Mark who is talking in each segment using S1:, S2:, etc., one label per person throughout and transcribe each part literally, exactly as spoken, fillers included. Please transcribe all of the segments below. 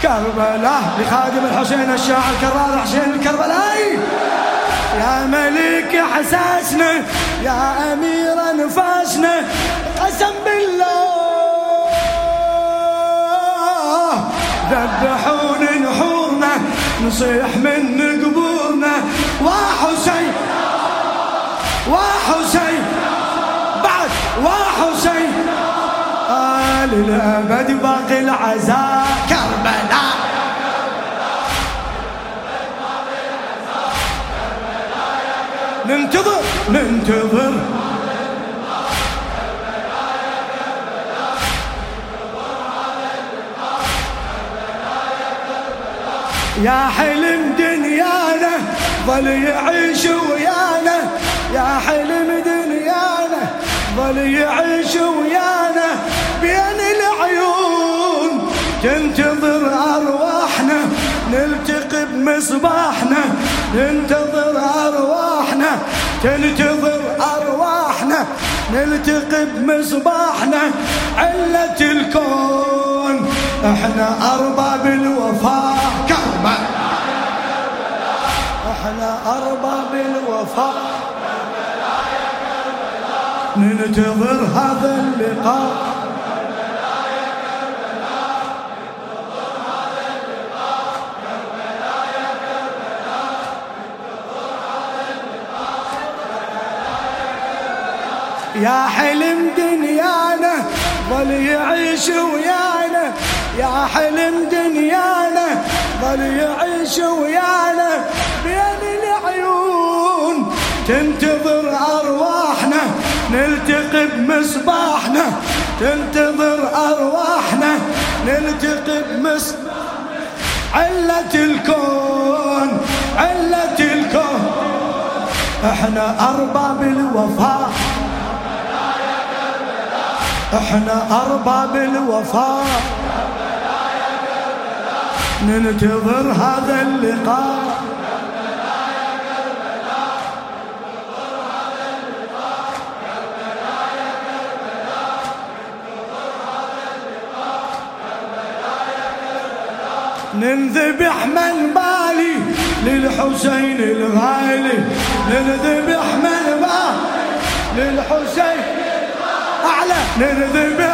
S1: كربلاء لخادم الحسين الشاعر كرار حسين الكربلائي. يا ملك احساسنا يا امير انفاسنا قسم بالله ذبحون نحورنا نصيح من قبورنا وحسين وحسين بعد وحسين آه للأبد باقي العزاء كربلاء. ننتظر ننتظر يا حلم دنيانا ظل يعيش ويانا يا حلم دنيانا ظل يعيش ويانا بين العيون تنتظر أرواحنا نلتقي بمصباحنا ننتظر أرواحنا تنتظر أرواحنا نلتقي بمصباحنا علة الكون احنا أرباب الوفاء كربلاء احنا أرباب الوفاء ننتظر هذا اللقاء يا حلم دنيانا ظل يعيش ويانا يا حلم دنيانا ظل يعيش ويانا بين العيون تنتظر أرواحنا نلتقي بمصباحنا تنتظر أرواحنا نلتقي بمصباحنا علة الكون علة الكون احنا أرباب الوفاء احنا أرباب الوفاء ننتظر هذا اللقاء ننذبح من بالي للحسين الغالي ننذبح من بالي للحسين أعلى ننذبح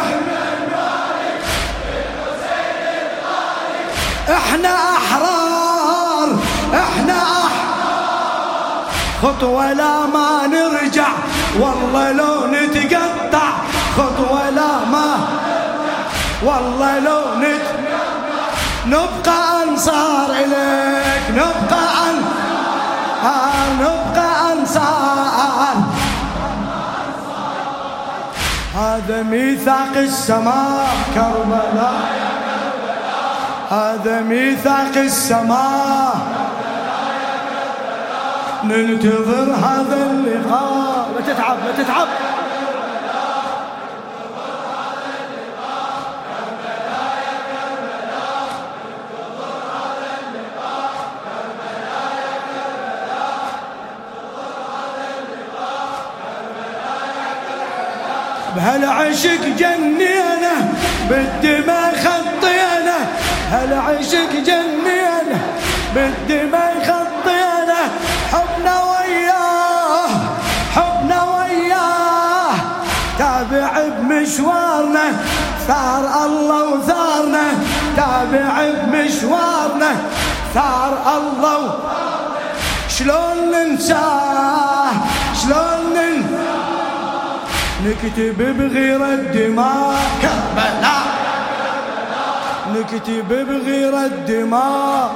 S1: احنا أحرار احنا أحرار خطوة لا ما نرجع والله لو نتقطع خطوة لا ما والله لو نتقطع نبقى أنصار إليك نبقى أنصار نبقى أنصار هذا ميثاق السماء كربلاء هذا ميثاق السماء ننتظر هذا اللقاء لا تتعب لا تتعب بهالعشق جنينا بالدماء خطينا هالعشق جنينا بالدماء خطينا حبنا وياه حبنا وياه تابع بمشوارنا ثار الله وثارنا تابع بمشوارنا ثار الله شلون ننساه شلون ننساه نكتب بغير الدماء كربلاء نكتب بغير الدماء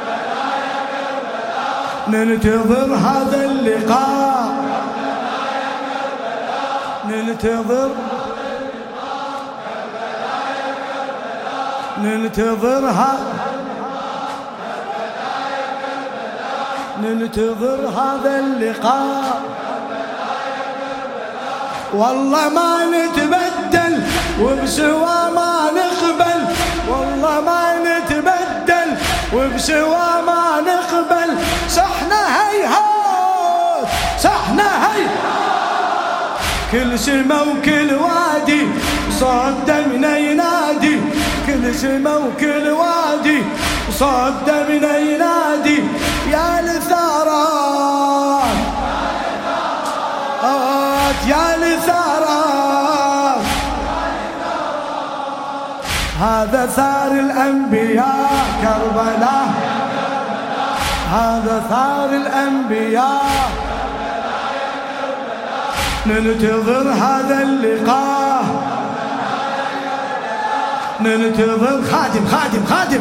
S1: ننتظر هذا اللقاء ننتظر ننتظر هذا ننتظر هذا اللقاء والله ما نتبدل وبسوا ما نقبل والله ما نتبدل وبسوا ما نقبل صحنا هيهات صحنا هيهات كل سما وكل وادي صوت دمنا ينادي كل سما وكل وادي صوت دمنا ينادي يا الثارات يا الثارات. هذا ثار الأنبياء كربلاء، هذا ثار الأنبياء. ننتظر هذا اللقاء، ننتظر خادم خادم خادم.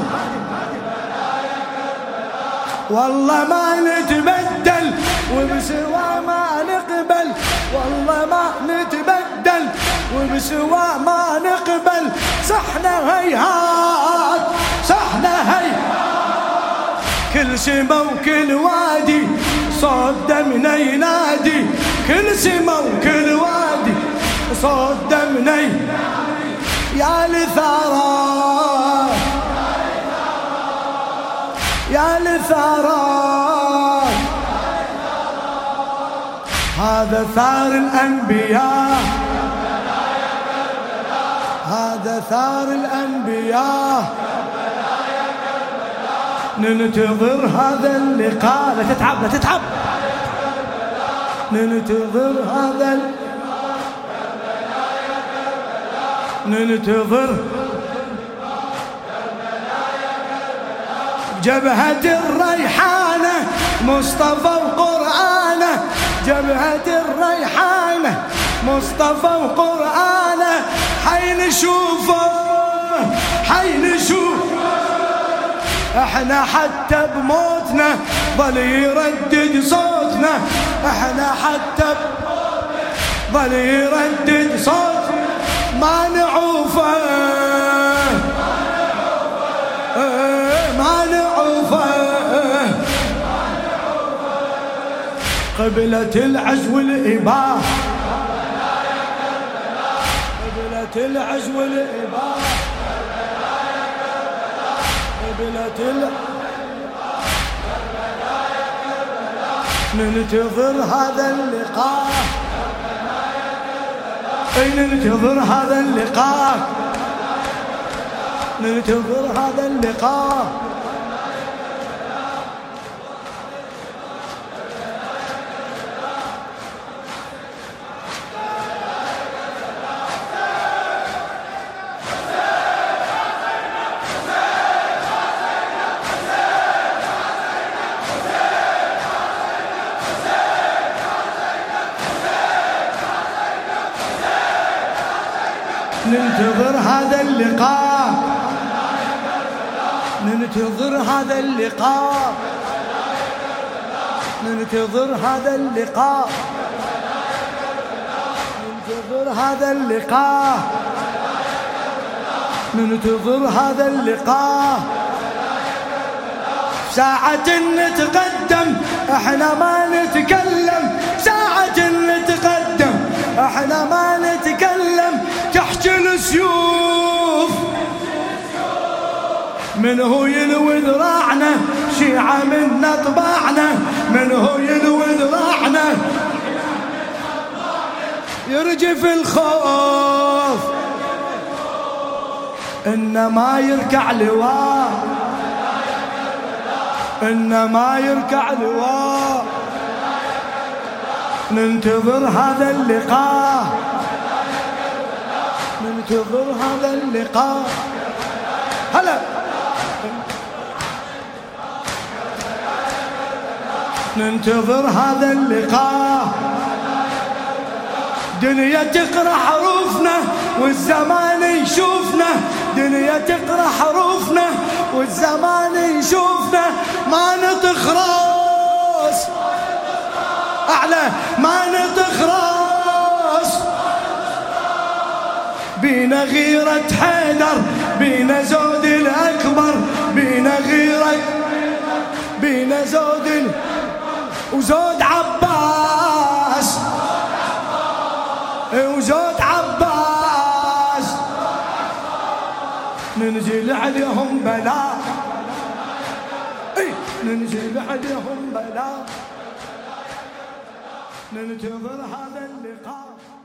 S1: والله ما نتبدل وبسوا ما نقبل، والله ما نتبدل وبسوا ما نقبل. صحنا هيهات صحنا هيهات، كل سما وكل وادي صوت دمنا ينادي، كل سما وكل وادي صوت دمنا ينادي يا الثارات يا الثارات. هذا ثار الأنبياء، هذا ثار الأنبياء. ننتظر هذا اللقاء. لا تتعب لا تتعب. ننتظر هذا ننتظر جبهة الريحانة مصطفى وقرآنه، جبهة الريحانة مصطفى وقرآنه. حي نشوفه حي نشوفه، احنا حتى بموتنا ظل يردد صوتنا، احنا حتى ظل يردد صوتنا. ما نعوفه ما نعوفه، قبلة العز والإباء، قبلة العز والإباء، قبلة العز. ننتظر هذا اللقاء، اي ننتظر هذا اللقاء، ننتظر هذا اللقاء. ننتظر هذا اللقاء، ننتظر هذا اللقاء، ننتظر هذا اللقاء، ننتظر هذا اللقاء، ننتظر هذا اللقاء. ساعة نتقدم احنا ما نتكلم، ساعة نتقدم احنا ما نتكلم. تحكي السيوف من هو يلوي ذراعنا، شيعة منا طباعنا، من هو يلوي ذراعنا. يرجف الخوف إنما يركع لواء، إنما يركع لواء. ننتظر هذا اللقاء، ننتظر هذا اللقاء. هلا ننتظر هذا اللقاء. دنيا تقرأ حروفنا والزمان يشوفنا، دنيا تقرأ حروفنا والزمان يشوفنا. ما نطخ راس أعلى، ما نطخ راس. بينا غيرة حيدر، بينا زود الأكبر، بينا غيرة، بينا زود ال... وزود عباس، وزود عباس. ننزل عليهم بلاء، ننزل عليهم بلاء. ننتظر هذا اللقاء.